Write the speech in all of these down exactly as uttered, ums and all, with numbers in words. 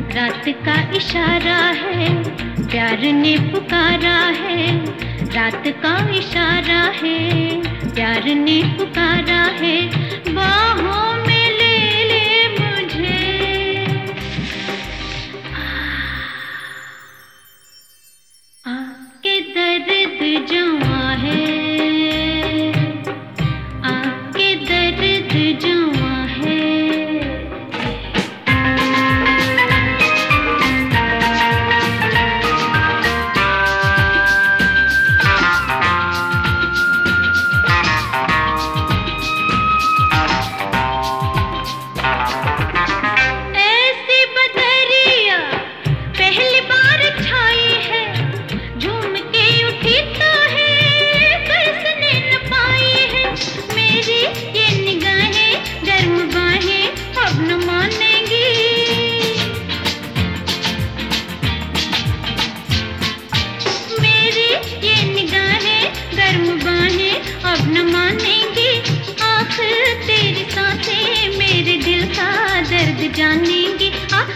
रात का इशारा है, प्यार ने पुकारा है। रात का इशारा है, प्यार ने पुकारा है। बाहों में ले ले मुझे, आके दर्द जवां है, आके दर्द जवां है। अब न मानेंगी, आखिर तेरी सांसें मेरे दिल का दर्द जानेंगी।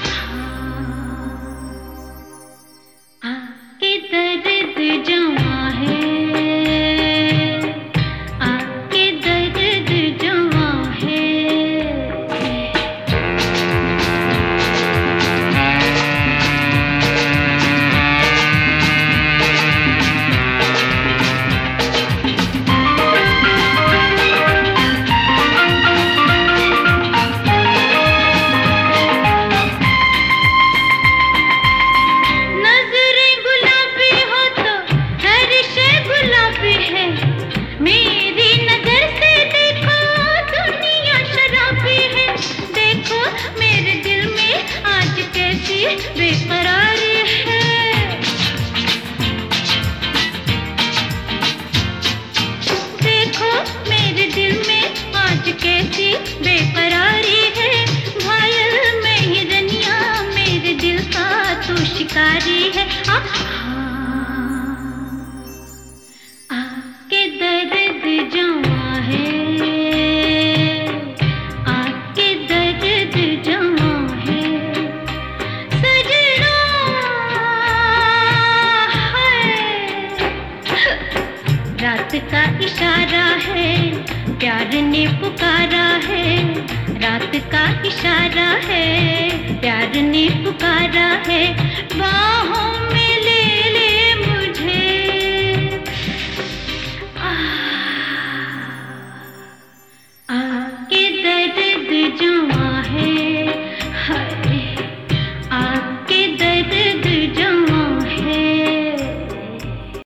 आके दर्द जवां है, आके दर्द जवां है। बेकरारी है, देखो मेरे दिल में आज कैसी बेकरारी है। घायल मैं ही रनिया, मेरे दिल का तू शिकारी है। आ, आके दर्द जवां है, आके दर्द जवां है। रात का इशारा है, प्यार ने पुकारा है। रात का इशारा है, प्यार ने पुकारा है। बाहों